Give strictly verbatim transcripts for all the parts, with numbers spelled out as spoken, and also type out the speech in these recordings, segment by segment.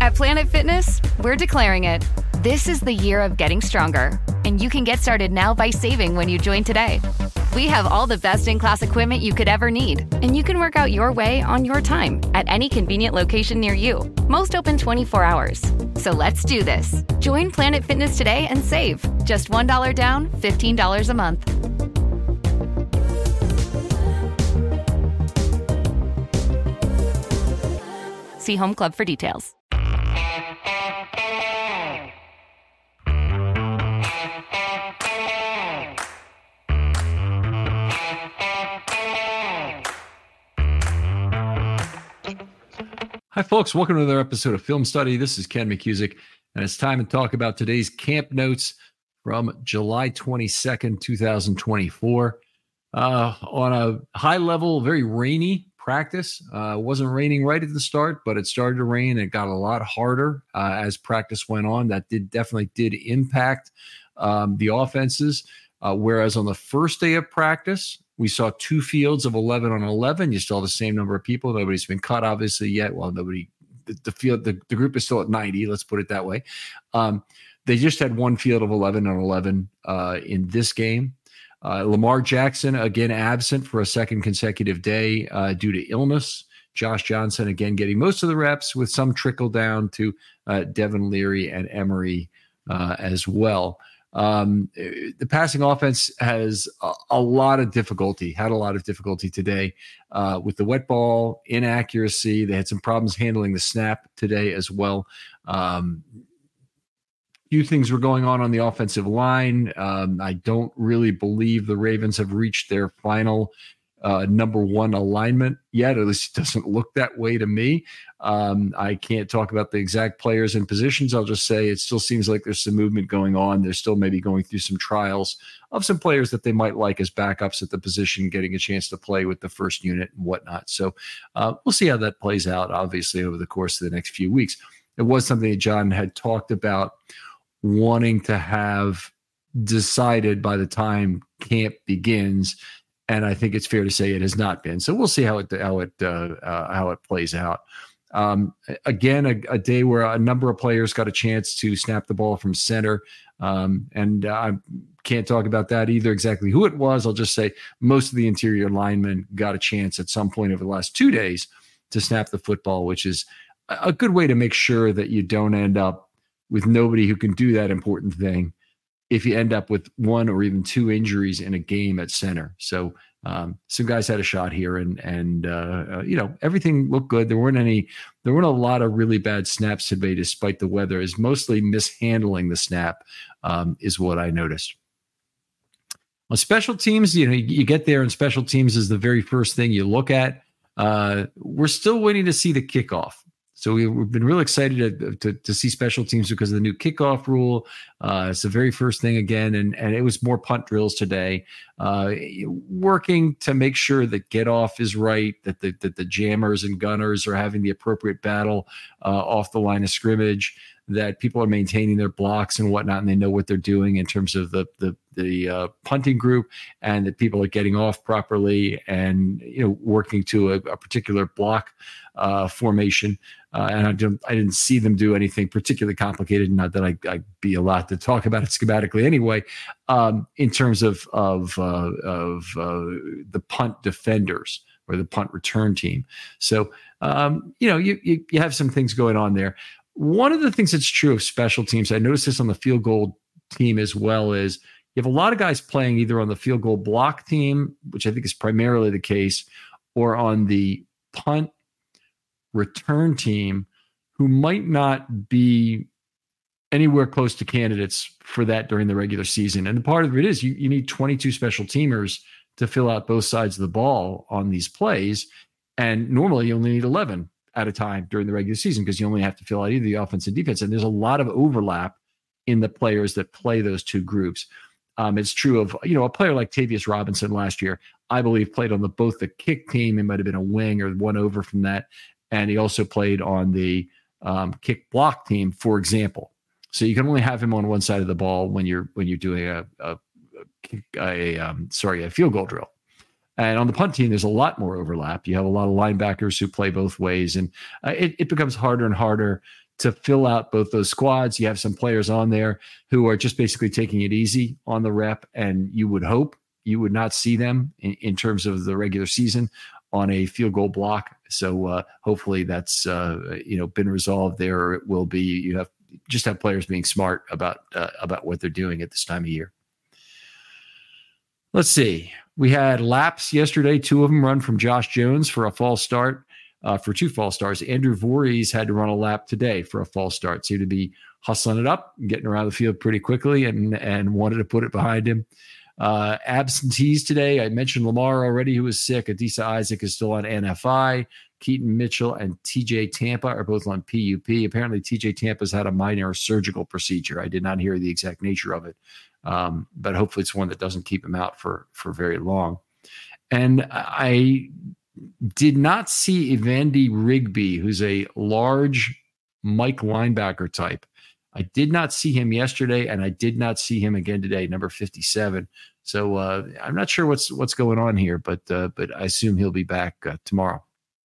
At Planet Fitness, we're declaring it. This is the year of getting stronger, and you can get started now by saving when you join today. We have all the best-in-class equipment you could ever need, and you can work out your way on your time at any convenient location near you. Most open twenty-four hours. So let's do this. Join Planet Fitness today and save. Just one dollar down, fifteen dollars a month. See Home Club for details. Hi, folks. Welcome to another episode of Film Study. This is Ken McCusick, and it's time to talk about today's camp notes from July twenty-second, twenty twenty-four. Uh, on a high level, very rainy practice. Uh, it wasn't raining right at the start, but it started to rain. It got a lot harder uh, as practice went on. That did definitely did impact um, the offenses. Uh, whereas on the first day of practice, we saw two fields of eleven on eleven. You still have the same number of people. Nobody's been cut, obviously, yet. Well, nobody, the, the field, the, the group is still at ninety. Let's put it that way. Um, they just had one field of eleven on eleven uh, in this game. Uh, Lamar Jackson, again, absent for a second consecutive day uh, due to illness. Josh Johnson, again, getting most of the reps with some trickle down to uh, Devin Leary and Emery uh, as well. Um, the passing offense has a, a lot of difficulty, had a lot of difficulty today uh, with the wet ball, inaccuracy. They had some problems handling the snap today as well. Um, few things were going on on the offensive line. Um, I don't really believe the Ravens have reached their final uh, number one alignment yet. At least it doesn't look that way to me. Um, I can't talk about the exact players and positions. I'll just say it still seems like there's some movement going on. They're still maybe going through some trials of some players that they might like as backups at the position, getting a chance to play with the first unit and whatnot. So uh, we'll see how that plays out, obviously, over the course of the next few weeks. It was something that John had talked about wanting to have decided by the time camp begins. And I think it's fair to say it has not been. So we'll see how it how it uh, uh, how it plays out. Um, again, a, a day where a number of players got a chance to snap the ball from center, um, and uh, I can't talk about that either. Exactly who it was. I'll just say most of the interior linemen got a chance at some point over the last two days to snap the football, which is a good way to make sure that you don't end up with nobody who can do that important thing if you end up with one or even two injuries in a game at center. So um, some guys had a shot here, and and uh, uh, you know, everything looked good. There weren't any, there weren't a lot of really bad snaps today, despite the weather. Is mostly mishandling the snap um, is what I noticed. On special teams, you know, you, you get there, and special teams is the very first thing you look at. Uh, we're still waiting to see the kickoff. So we, we've been really excited to, to, to see special teams because of the new kickoff rule. Uh, it's the very first thing again, and, and it was more punt drills today, uh, working to make sure that get off is right, that the, that the jammers and gunners are having the appropriate battle uh, off the line of scrimmage, that people are maintaining their blocks and whatnot, and they know what they're doing in terms of the the the uh, punting group, and that people are getting off properly and, you know, working to a, a particular block uh, formation. Uh, and I didn't I didn't see them do anything particularly complicated. Not that I, I'd be allowed to talk about it schematically anyway. Um, in terms of of uh, of uh, the punt defenders or the punt return team, so um, you know you, you you have some things going on there. One of the things that's true of special teams, I noticed this on the field goal team as well, is you have a lot of guys playing either on the field goal block team, which I think is primarily the case, or on the punt return team, who might not be anywhere close to candidates for that during the regular season. And part of it is you, you need twenty-two special teamers to fill out both sides of the ball on these plays. And normally you only need eleven at a time during the regular season because you only have to fill out either the offense and defense. And there's a lot of overlap in the players that play those two groups. Um, it's true of, you know, a player like Tavius Robinson last year, I believe played on the both the kick team. It might have been a wing or one over from that. And he also played on the um, kick block team, for example. So you can only have him on one side of the ball when you're when you're doing a, a, a, a um, sorry a field goal drill. And on the punt team, there's a lot more overlap. You have a lot of linebackers who play both ways, and uh, it, it becomes harder and harder to fill out both those squads. You have some players on there who are just basically taking it easy on the rep, and you would hope you would not see them in, in terms of the regular season on a field goal block. So uh, hopefully that's uh, you know been resolved there, or it will be. You have just have players being smart about uh, about what they're doing at this time of year. Let's see. We had laps yesterday. Two of them run from Josh Jones for a false start. Uh, for two false starts. Andrew Voorhees had to run a lap today for a false start. Seemed to be hustling it up, getting around the field pretty quickly, and and wanted to put it behind him. Uh, absentees today. I mentioned Lamar already, who was sick. Adisa Isaac is still on N F I. Keaton Mitchell and T J Tampa are both on P U P. Apparently, T J Tampa's had a minor surgical procedure. I did not hear the exact nature of it, um, but hopefully it's one that doesn't keep him out for, for very long. And I did not see Evandy Rigby, who's a large Mike linebacker type. I did not see him yesterday, and I did not see him again today, number fifty-seven. So uh, I'm not sure what's what's going on here, but uh, but I assume he'll be back uh, tomorrow.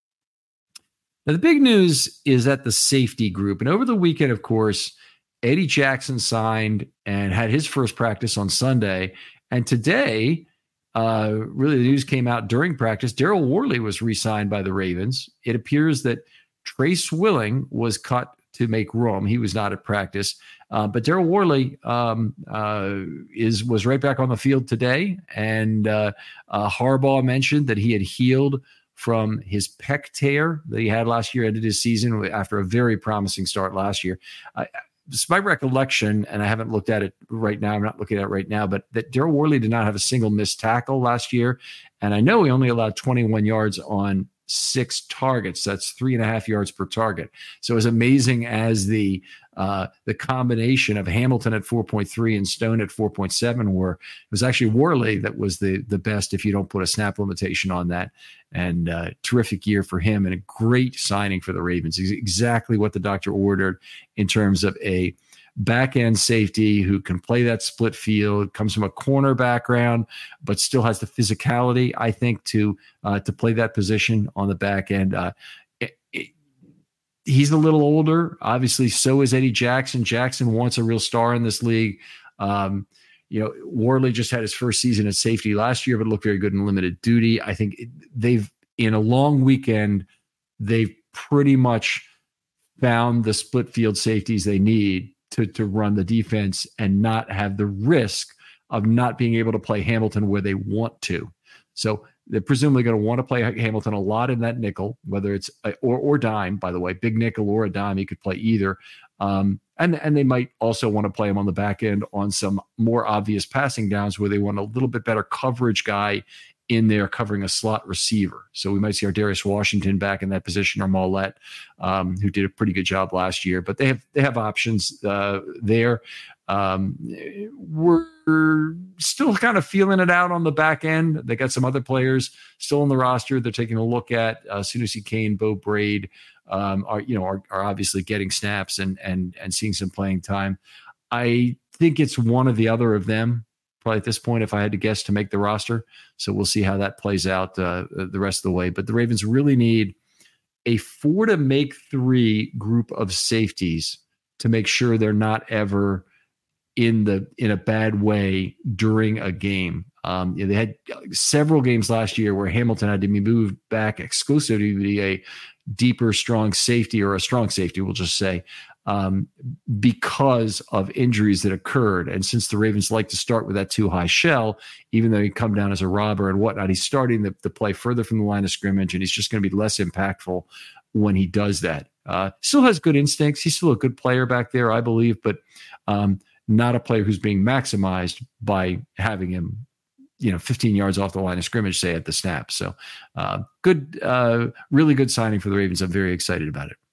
Now, the big news is at the safety group. And over the weekend, of course, Eddie Jackson signed and had his first practice on Sunday. And today, uh, really the news came out during practice. Daryl Worley was re-signed by the Ravens. It appears that Trace Willing was cut to make room. He was not at practice. Uh, but Daryl Worley um, uh, is was right back on the field today. And uh, uh, Harbaugh mentioned that he had healed from his pec tear that he had last year, ended his season after a very promising start last year. I, it's my recollection, and I haven't looked at it right now. I'm not looking at it right now, but that Daryl Worley did not have a single missed tackle last year. And I know he only allowed twenty-one yards on six targets. That's three and a half yards per target. So as amazing as the uh, the combination of Hamilton at four point three and Stone at four point seven were, it was actually Worley that was the the best if you don't put a snap limitation on that. And uh, terrific year for him and a great signing for the Ravens. Exactly what the doctor ordered in terms of a back end safety who can play that split field, comes from a corner background, but still has the physicality, I think, to uh, to play that position on the back end. Uh, it, it, he's a little older. Obviously, so is Eddie Jackson. Jackson wants a real star in this league. Um, you know, Worley just had his first season at safety last year, but looked very good in limited duty. I think they've, in a long weekend, they've pretty much found the split field safeties they need to, to run the defense and not have the risk of not being able to play Hamilton where they want to. So they're presumably going to want to play Hamilton a lot in that nickel, whether it's a, or or dime, by the way, big nickel or a dime. He could play either. Um, and, and they might also want to play him on the back end on some more obvious passing downs where they want a little bit better coverage guy in there covering a slot receiver. So we might see our Darius Washington back in that position, or Mollett, um, who did a pretty good job last year. But they have they have options uh, there. Um, we're still kind of feeling it out on the back end. They got some other players still on the roster they're taking a look at. Uh, Sunusi Kane, Bo Braid um, are you know are, are obviously getting snaps and and and seeing some playing time. I think it's one or the other of them, probably at this point, if I had to guess, to make the roster. So we'll see how that plays out uh, the rest of the way. But the Ravens really need a four to make three group of safeties to make sure they're not ever in the in a bad way during a game. Um, you know, they had several games last year where Hamilton had to be moved back exclusively to be a deeper, strong safety, or a strong safety, we'll just say, um, because of injuries that occurred. And since the Ravens like to start with that too high shell, even though he come down as a robber and whatnot, he's starting to, to play further from the line of scrimmage, and he's just going to be less impactful when he does that. Uh, still has good instincts. He's still a good player back there, I believe, but um, not a player who's being maximized by having him, you know, fifteen yards off the line of scrimmage, say, at the snap. So uh, good, uh, really good signing for the Ravens. I'm very excited about it.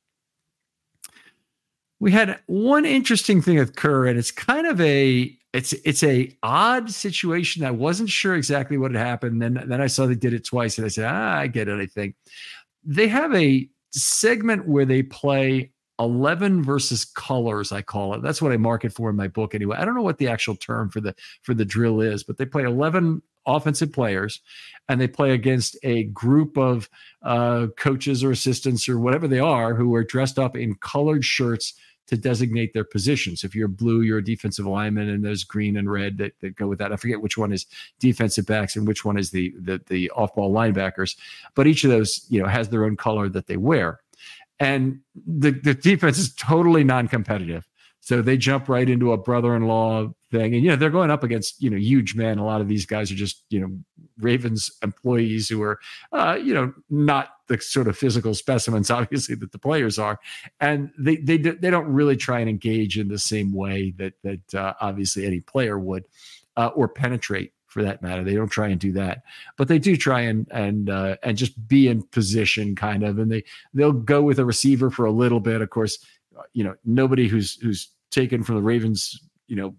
We had one interesting thing occur, and it's kind of a it's it's a odd situation. I wasn't sure exactly what had happened. Then then I saw they did it twice, and I said, ah, I get it. I think they have a segment where they play eleven versus colors, I call it. That's what I mark it for in my book anyway. I don't know what the actual term for the for the drill is, but they play eleven offensive players, and they play against a group of uh, coaches or assistants or whatever they are who are dressed up in colored shirts to designate their positions. If you're blue, you're a defensive lineman, and there's green and red that, that go with that. I forget which one is defensive backs and which one is the the, the off-ball linebackers, but each of those, you know, has their own color that they wear. And the, the defense is totally non-competitive. So they jump right into a brother-in-law thing. And, you know, they're going up against, you know, huge men. A lot of these guys are just, you know, Ravens employees who are, uh, you know, not the sort of physical specimens, obviously, that the players are. And they they they don't really try and engage in the same way that, that uh, obviously any player would, uh, or penetrate for that matter. They don't try and do that. But they do try and and uh, and just be in position kind of. And they, they'll go with a receiver for a little bit. Of course, you know, nobody who's who's taken from the Ravens, you know,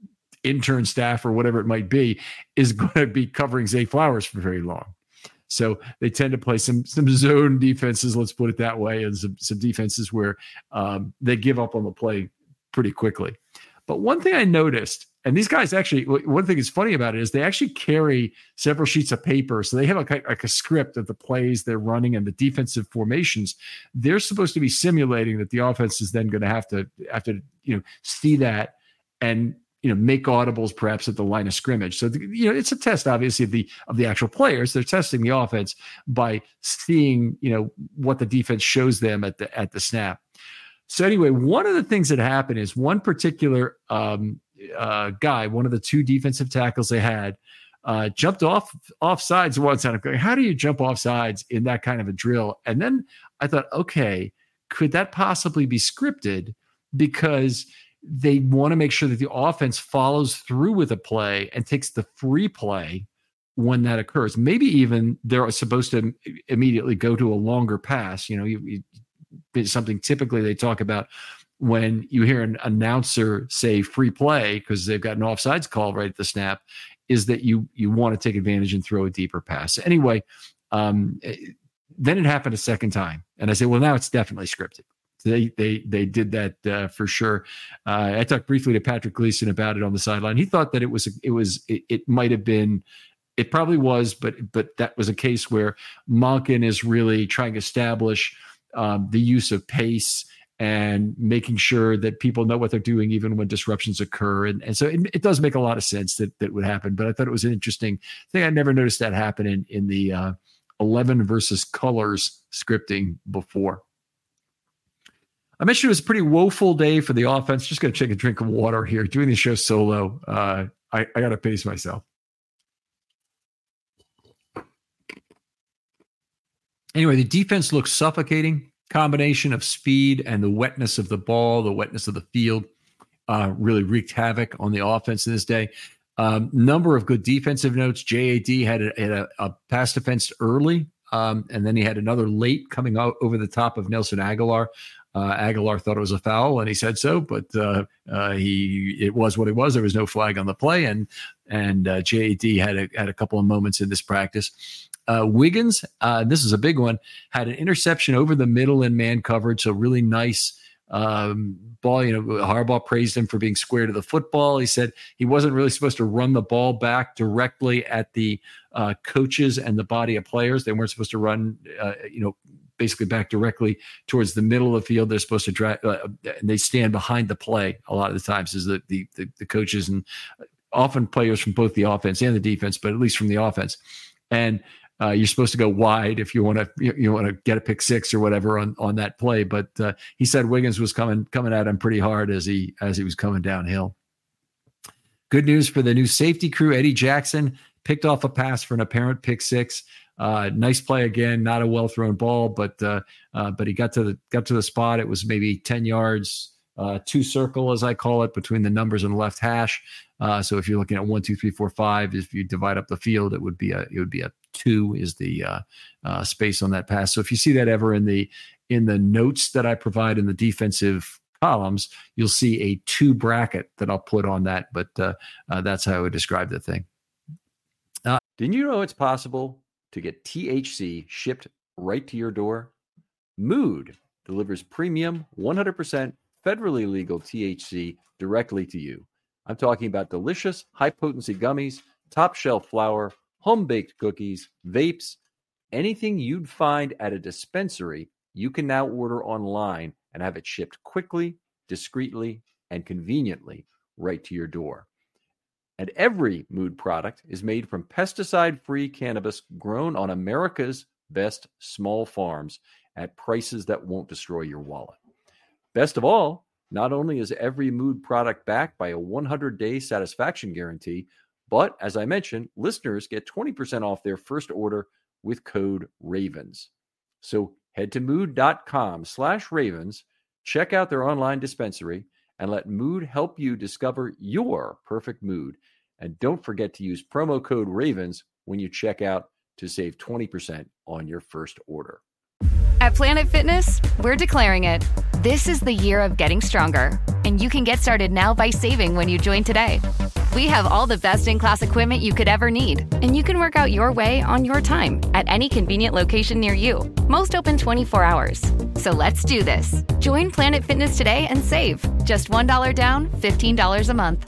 intern staff or whatever it might be is going to be covering Zay Flowers for very long. So they tend to play some some zone defenses, let's put it that way, and some, some defenses where um, they give up on the play pretty quickly. But one thing I noticed, and these guys actually, one thing that's funny about it is they actually carry several sheets of paper. So they have like a, like a script of the plays they're running and the defensive formations. They're supposed to be simulating that the offense is then going to have to have to, you know, see that and, you know, make audibles perhaps at the line of scrimmage. So, the, you know, it's a test, obviously, of the of the actual players. They're testing the offense by seeing, you know, what the defense shows them at the at the snap. So anyway, one of the things that happened is one particular um, uh, guy, one of the two defensive tackles they had, uh, jumped off off sides once. And I'm going, how do you jump off sides in that kind of a drill? And then I thought, okay, could that possibly be scripted? Because they want to make sure that the offense follows through with a play and takes the free play when that occurs. Maybe even they're supposed to immediately go to a longer pass. You know, you, you something typically they talk about when you hear an announcer say free play because they've got an offsides call right at the snap, is that you you want to take advantage and throw a deeper pass. Anyway, um, then it happened a second time, and I said, well, now it's definitely scripted. They they they did that uh, for sure. Uh, I talked briefly to Patrick Gleason about it on the sideline. He thought that it was it was it, it might have been. It probably was, but but that was a case where Monken is really trying to establish Um, the use of pace and making sure that people know what they're doing even when disruptions occur. And, and so it, it does make a lot of sense that that would happen. But I thought it was an interesting thing. I never noticed that happen in, in the uh, eleven versus colors scripting before. I mentioned it was a pretty woeful day for the offense. Just going to take a drink of water here. Doing the show solo, uh, I, I got to pace myself. Anyway, the defense looks suffocating. Combination of speed and the wetness of the ball, the wetness of the field, uh, really wreaked havoc on the offense in this day. Um, number of good defensive notes. J A D had a, had a, a pass defense early, um, and then he had another late coming out over the top of Nelson Aguilar. Uh, Aguilar thought it was a foul, and he said so, but uh, uh, he it was what it was. There was no flag on the play, and and uh, J A D had a, had a couple of moments in this practice. Uh, Wiggins, uh, this is a big one, had an interception over the middle in man coverage, so really nice um, ball. You know, Harbaugh praised him for being square to the football. He said he wasn't really supposed to run the ball back directly at the uh, coaches and the body of players. They weren't supposed to run, uh, you know, basically back directly towards the middle of the field. They're supposed to drive, uh, and they stand behind the play a lot of the times, is the, the the the coaches and often players from both the offense and the defense, but at least from the offense. And Uh, you're supposed to go wide if you want to you want to get a pick six or whatever on, on that play. But uh, he said Wiggins was coming coming at him pretty hard as he as he was coming downhill. Good news for the new safety crew. Eddie Jackson picked off a pass for an apparent pick six. Uh, nice play again. Not a well thrown ball, but uh, uh, but he got to the got to the spot. It was maybe ten yards. Uh, two circle, as I call it, between the numbers and the left hash. Uh, so if you're looking at one, two, three, four, five, if you divide up the field, it would be a it would be a two is the uh, uh, space on that pass. So if you see that ever in the in the notes that I provide in the defensive columns, you'll see a two bracket that I'll put on that. But uh, uh, that's how I would describe the thing. Uh, Didn't you know it's possible to get T H C shipped right to your door? Mood delivers premium, one hundred percent federally legal T H C directly to you. I'm talking about delicious, high-potency gummies top shelf flour, home-baked cookies, vapes, anything you'd find at a dispensary, you can now order online and have it shipped quickly, discreetly, and conveniently right to your door. And every Mood product is made from pesticide-free cannabis grown on America's best small farms at prices that won't destroy your wallet. Best of all, not only is every Mood product backed by a one hundred day satisfaction guarantee, but as I mentioned, listeners get twenty percent off their first order with code RAVENS. So head to mood.com slash ravens, check out their online dispensary, and let Mood help you discover your perfect mood. And don't forget to use promo code RAVENS when you check out to save twenty percent on your first order. At Planet Fitness, we're declaring it. This is the year of getting stronger, and you can get started now by saving when you join today. We have all the best-in-class equipment you could ever need, and you can work out your way on your time at any convenient location near you. Most open twenty-four hours. So let's do this. Join Planet Fitness today and save. Just one dollar down, fifteen dollars a month.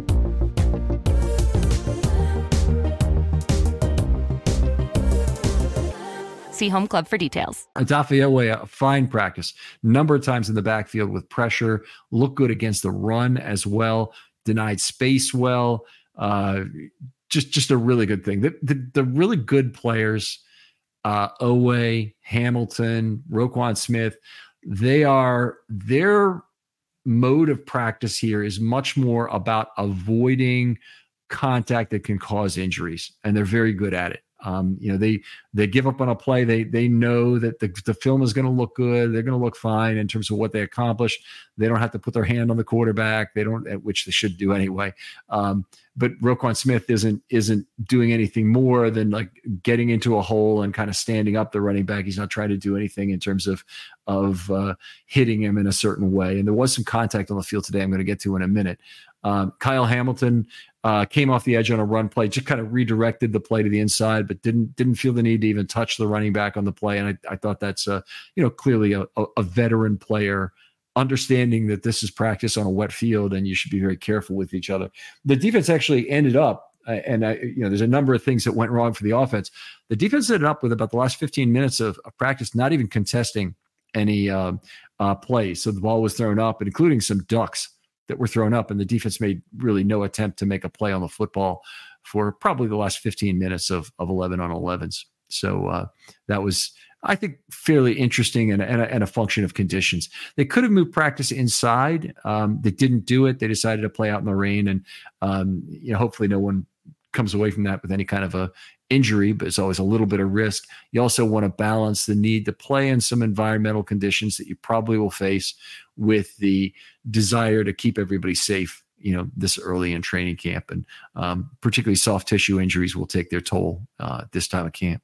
See Home Club for details. Odafe, a fine practice. Number of times in the backfield with pressure. Looked good against the run as well. Denied space well. Uh, just, just a really good thing. The, the, the really good players, uh, Owe, Hamilton, Roquan Smith, they are, their mode of practice here is much more about avoiding contact that can cause injuries, and they're very good at it. Um, you know, they they give up on a play. They they know that the, the film is going to look good. They're going to look fine in terms of what they accomplished. They don't have to put their hand on the quarterback. They don't, which they should do anyway. Um, but Roquan Smith isn't isn't doing anything more than like getting into a hole and kind of standing up the running back. He's not trying to do anything in terms of of uh, hitting him in a certain way. And there was some contact on the field today. I'm going to get to in a minute. Um, Kyle Hamilton uh, came off the edge on a run play, just kind of redirected the play to the inside, but didn't didn't feel the need to even touch the running back on the play. And I, I thought that's uh, you know clearly a, a veteran player, understanding that this is practice on a wet field and you should be very careful with each other. The defense actually ended up, uh, and I, you know there's a number of things that went wrong for the offense. The defense ended up with about the last fifteen minutes of, of practice not even contesting any uh, uh, plays. So the ball was thrown up, and including some ducks that were thrown up, and the defense made really no attempt to make a play on the football for probably the last fifteen minutes of, of eleven on elevens. So uh, that was, I think, fairly interesting and, and, a, and a function of conditions. They could have moved practice inside. Um, they didn't do it. They decided to play out in the rain, and um, you know, hopefully no one comes away from that with any kind of a injury, but it's always a little bit of risk. You also want to balance the need to play in some environmental conditions that you probably will face with the desire to keep everybody safe, you know, this early in training camp. And um, particularly soft tissue injuries will take their toll uh, this time of camp.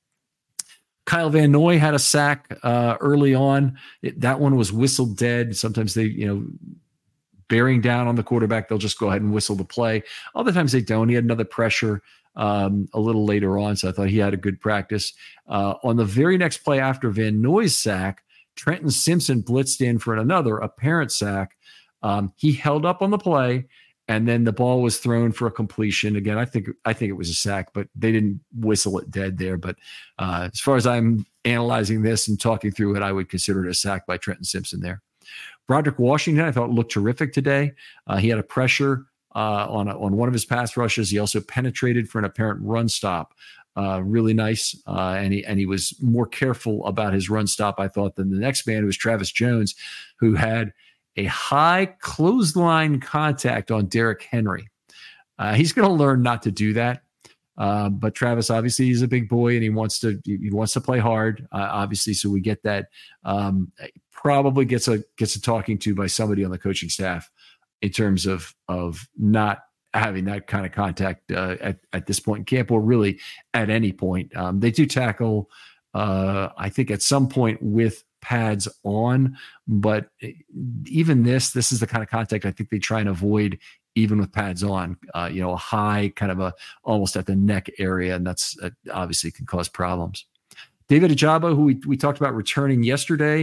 Kyle Van Noy had a sack uh, early on. It, that one was whistled dead. Sometimes they, you know, bearing down on the quarterback, they'll just go ahead and whistle the play. Other times they don't. He had another pressure um, a little later on, so I thought he had a good practice. Uh, on the very next play after Van Noy's sack, Trenton Simpson blitzed in for another apparent sack. Um, he held up on the play, and then the ball was thrown for a completion. Again, I think I think it was a sack, but they didn't whistle it dead there. But uh, as far as I'm analyzing this and talking through it, I would consider it a sack by Trenton Simpson there. Broderick Washington, I thought, looked terrific today. Uh, he had a pressure uh, on a, on one of his pass rushes. He also penetrated for an apparent run stop. Uh, really nice, uh, and he and he was more careful about his run stop, I thought, than the next man, who was Travis Jones, who had a high clothesline contact on Derrick Henry. Uh, he's going to learn not to do that. Uh, but Travis, obviously, he's a big boy and he wants to he wants to play hard, uh, obviously. So we get that. Um, probably gets a gets a talking to by somebody on the coaching staff in terms of of not having that kind of contact uh, at at this point in camp, or really at any point. Um, they do tackle, uh, I think, at some point with pads on, but even this this is the kind of contact I think they try and avoid, even with pads on. Uh, you know, a high kind of a almost at the neck area, and that's uh, obviously can cause problems. David Ojabo, who we, we talked about returning yesterday,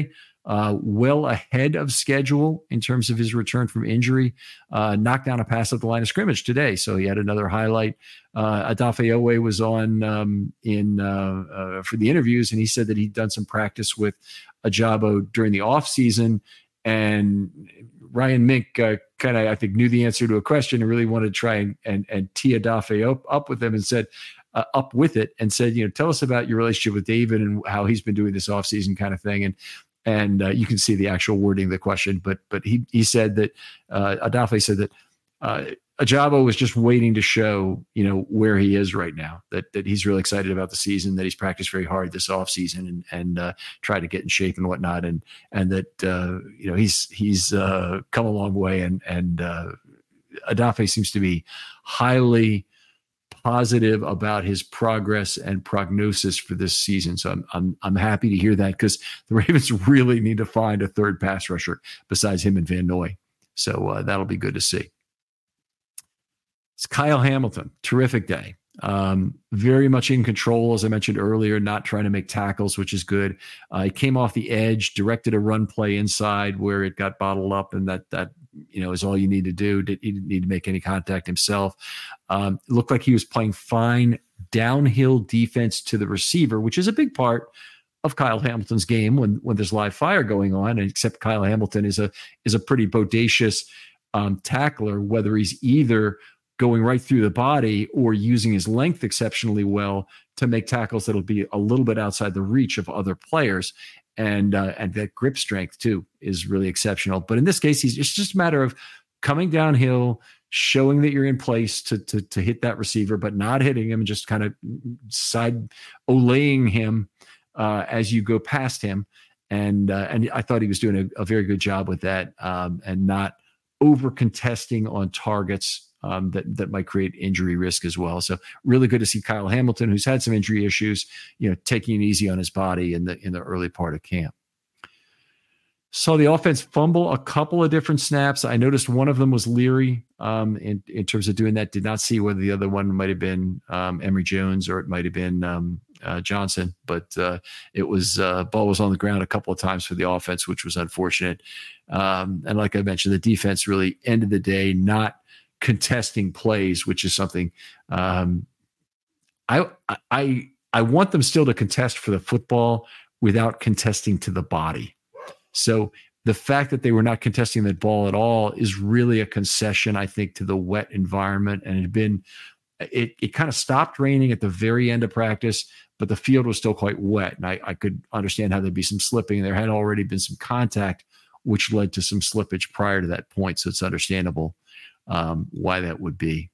uh, well ahead of schedule in terms of his return from injury. Uh, knocked down a pass at the line of scrimmage today, so he had another highlight. Uh, Odafe Oweh was on um, in uh, uh, for the interviews, and he said that he'd done some practice with Ajabo during the offseason. And Ryan Mink uh, kind of, I think, knew the answer to a question and really wanted to try and and, and tee Odafe up, up with him and said, uh, up with it and said, you know, tell us about your relationship with David and how he's been doing this offseason kind of thing. And and uh, you can see the actual wording of the question, but but he he said that uh, Odafe said that uh, Ajabo was just waiting to show, you know, where he is right now, that that he's really excited about the season, that he's practiced very hard this offseason and and uh, tried to get in shape and whatnot, and and that uh, you know he's he's uh, come a long way, and and uh, Odafe seems to be highly positive about his progress and prognosis for this season. So I'm I'm I'm happy to hear that, because the Ravens really need to find a third pass rusher besides him and Van Noy. So uh, that'll be good to see. It's Kyle Hamilton. Terrific day. Um, very much in control, as I mentioned earlier, not trying to make tackles, which is good. Uh, he came off the edge, directed a run play inside where it got bottled up, and that that you know is all you need to do. He didn't need to make any contact himself. Um, it looked like he was playing fine downhill defense to the receiver, which is a big part of Kyle Hamilton's game when when there's live fire going on. And except Kyle Hamilton is a is a pretty bodacious um, tackler, whether he's either going right through the body or using his length exceptionally well to make tackles that'll be a little bit outside the reach of other players. And uh, and that grip strength, too, is really exceptional. But in this case, he's, it's just a matter of coming downhill, showing that you're in place to, to, to hit that receiver, but not hitting him, and just kind of side olaying him uh, as you go past him. And uh, and I thought he was doing a, a very good job with that, um, and not over contesting on targets Um, that that might create injury risk as well. So really good to see Kyle Hamilton, who's had some injury issues, you know, taking it easy on his body in the in the early part of camp. Saw the offense fumble a couple of different snaps. I noticed one of them was Leary um, in in terms of doing that. Did not see whether the other one might have been um, Emory Jones or it might have been um, uh, Johnson, but uh, it was uh, ball was on the ground a couple of times for the offense, which was unfortunate. Um, and like I mentioned, the defense really ended the day not contesting plays, which is something um, I I I want them still to contest for the football without contesting to the body. So the fact that they were not contesting the ball at all is really a concession, I think, to the wet environment. And it had been it it kind of stopped raining at the very end of practice, but the field was still quite wet, and I, I could understand how there'd be some slipping. There had already been some contact, which led to some slippage prior to that point, so it's understandable um, why that would be.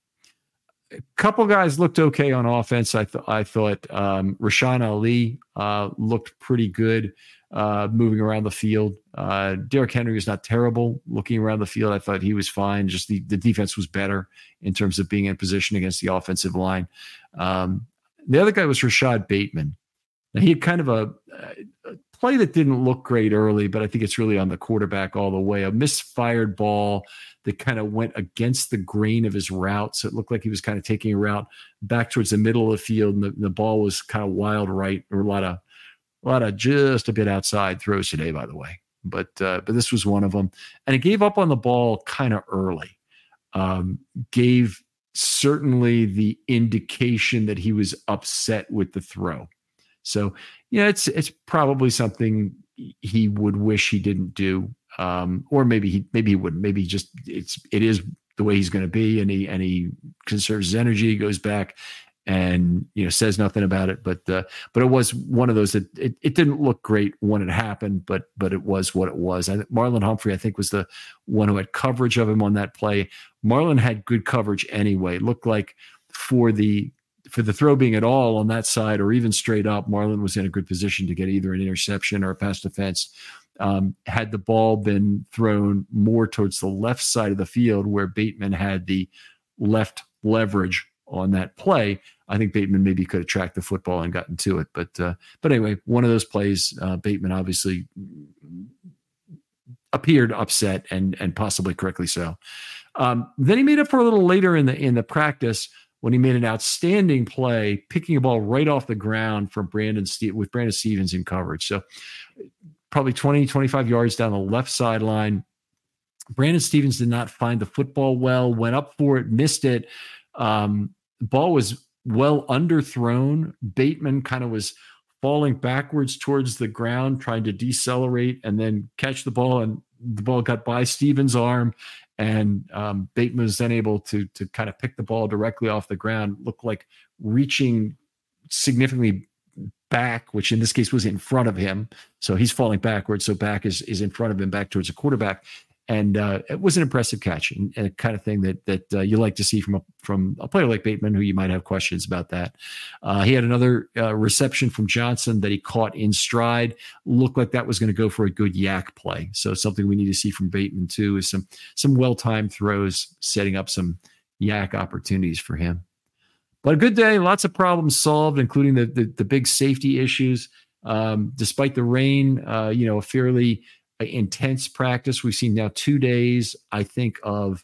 A couple guys looked okay on offense. I, th- I thought um, Rashaan Ali uh, looked pretty good uh, moving around the field. Uh, Derrick Henry was not terrible looking around the field. I thought he was fine. Just the, the defense was better in terms of being in position against the offensive line. Um, the other guy was Rashad Bateman. Now, he had kind of a, a play that didn't look great early, but I think it's really on the quarterback all the way. A misfired ball that kind of went against the grain of his route. So it looked like he was kind of taking a route back towards the middle of the field, and the, the ball was kind of wild right. There were a lot of, a lot of just a bit outside throws today, by the way. But uh, but this was one of them. And he gave up on the ball kind of early. Um, gave certainly the indication that he was upset with the throw. So, yeah, it's it's probably something he would wish he didn't do, um, or maybe he maybe he wouldn't. Maybe he just it's it is the way he's going to be, and he and he conserves his energy. He goes back and you know says nothing about it. But uh, but it was one of those that it, it didn't look great when it happened, but but it was what it was. I, Marlon Humphrey, I think, was the one who had coverage of him on that play. Marlon had good coverage anyway. It looked like for the for the throw being at all on that side or even straight up, Marlon was in a good position to get either an interception or a pass defense. Um, had the ball been thrown more towards the left side of the field where Bateman had the left leverage on that play, I think Bateman maybe could have tracked the football and gotten to it. But uh, but anyway, one of those plays, uh, Bateman obviously appeared upset and and possibly correctly so. Um, then he made up for a little later in the in the practice when he made an outstanding play, picking a ball right off the ground from Brandon Ste- with Brandon Stephens in coverage. So probably twenty, twenty-five yards down the left sideline. Brandon Stephens did not find the football well, went up for it, missed it. Um, the ball was well underthrown. Bateman kind of was falling backwards towards the ground, trying to decelerate and then catch the ball, and the ball got by Stephens' arm, and um, Bateman was then able to to kind of pick the ball directly off the ground, looked like reaching significantly back, which in this case was in front of him. So he's falling backwards, so back is is in front of him, back towards the quarterback. And uh, it was an impressive catch, and, and kind of thing that that uh, you like to see from a from a player like Bateman, who you might have questions about that. Uh, he had another uh, reception from Johnson that he caught in stride. Looked like that was going to go for a good yak play. So something we need to see from Bateman too is some some well-timed throws, setting up some yak opportunities for him. But a good day, lots of problems solved, including the the, the big safety issues. Um, despite the rain, uh, you know, a fairly intense practice. We've seen now two days, I think, of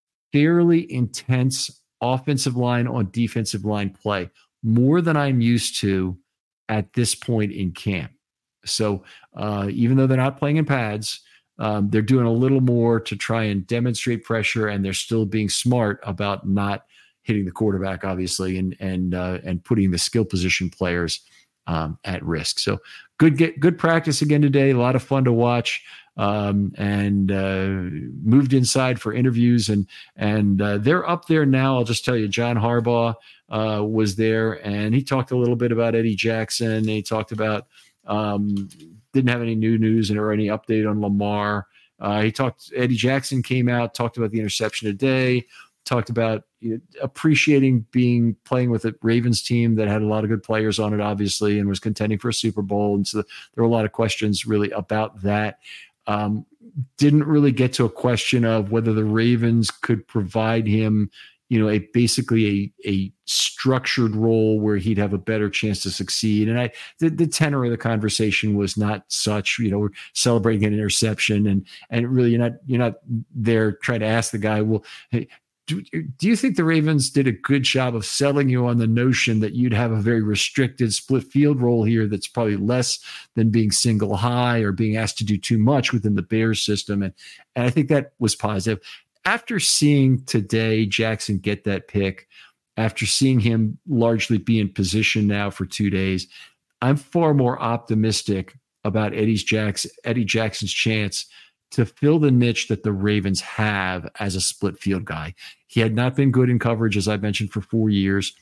fairly intense offensive line on defensive line play, more than I'm used to at this point in camp. So uh, even though they're not playing in pads, um, they're doing a little more to try and demonstrate pressure, and they're still being smart about not hitting the quarterback, obviously, and and uh, and putting the skill position players Um, at risk. So good, get good practice again today. A lot of fun to watch, um, and uh, moved inside for interviews, and and uh, they're up there now. I'll just tell you, John Harbaugh uh, was there, and he talked a little bit about Eddie Jackson. And he talked about um, didn't have any new news or any update on Lamar. Uh, he talked. Eddie Jackson came out, talked about the interception today. Talked about you know, appreciating being playing with a Ravens team that had a lot of good players on it, obviously, and was contending for a Super Bowl. And so there were a lot of questions really about that. Um, didn't really get to a question of whether the Ravens could provide him, you know, a basically a, a structured role where he'd have a better chance to succeed. And I, the, the tenor of the conversation was not such, you know, we're celebrating an interception, and and really you're not you're not there trying to ask the guy, well, hey, Do, do you think the Ravens did a good job of selling you on the notion that you'd have a very restricted split field role here that's probably less than being single high or being asked to do too much within the Bears system? And, and I think that was positive. After seeing today Jackson get that pick, after seeing him largely be in position now for two days, I'm far more optimistic about Eddie's Jackson, Eddie Jackson's chance to fill the niche that the Ravens have as a split field guy. He had not been good in coverage, as I mentioned, for four years,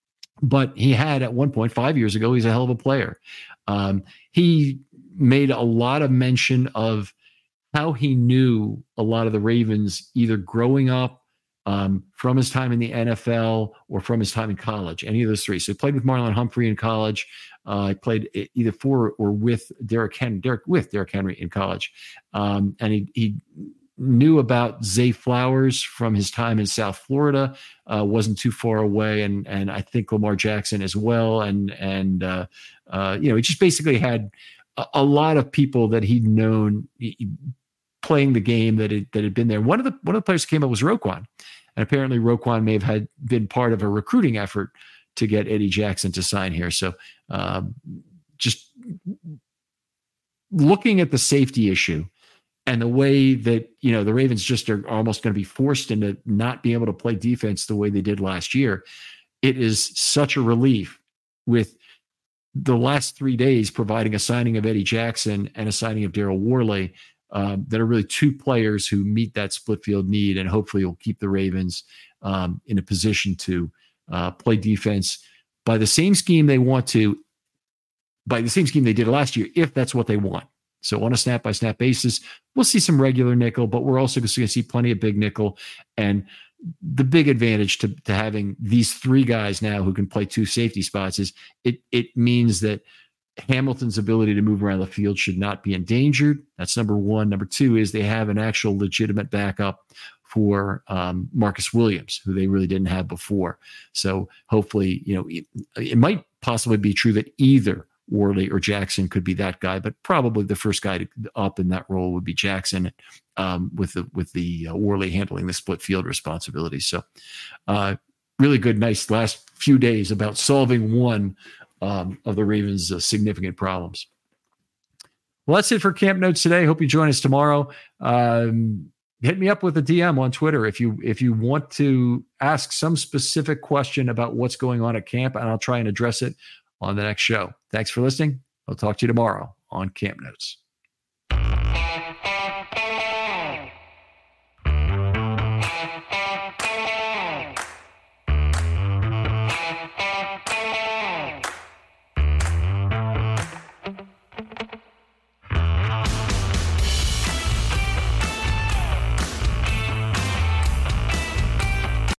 but he had at one point, five years ago, he's a hell of a player. Um, he made a lot of mention of how he knew a lot of the Ravens either growing up um, from his time in the N F L or from his time in college, any of those three. So he played with Marlon Humphrey in college. Uh, I played either for or with Derrick Henry, Derrick with Derrick Henry in college, um, and he he knew about Zay Flowers from his time in South Florida. Uh, wasn't too far away, and and I think Lamar Jackson as well. And and uh, uh, you know, he just basically had a, a lot of people that he'd known he, playing the game that had, that had been there. One of the one of the players who came up was Roquan, and apparently Roquan may have had been part of a recruiting effort to get Eddie Jackson to sign here. So um, just looking at the safety issue and the way that, you know, the Ravens just are almost going to be forced into not being able to play defense the way they did last year, it is such a relief with the last three days providing a signing of Eddie Jackson and a signing of Daryl Worley um, that are really two players who meet that split field need, and hopefully will keep the Ravens um, in a position to Uh, play defense by the same scheme they want to, by the same scheme they did last year, if that's what they want. So on a snap-by-snap basis, we'll see some regular nickel, but we're also going to see plenty of big nickel. And the big advantage to, to having these three guys now who can play two safety spots is it it means that Hamilton's ability to move around the field should not be endangered. That's number one. Number two is they have an actual legitimate backup for um, Marcus Williams, who they really didn't have before. So hopefully, you know, it, it might possibly be true that either Worley or Jackson could be that guy, but probably the first guy to, up in that role would be Jackson, um, with the with the uh, Worley handling the split field responsibility. So uh, really good, nice last few days about solving one um, of the Ravens' uh, significant problems. Well, that's it for Camp Notes today. Hope you join us tomorrow. Um, hit me up with a D M on Twitter if you if you want to ask some specific question about what's going on at camp, and I'll try and address it on the next show. Thanks for listening. I'll talk to you tomorrow on Camp Notes.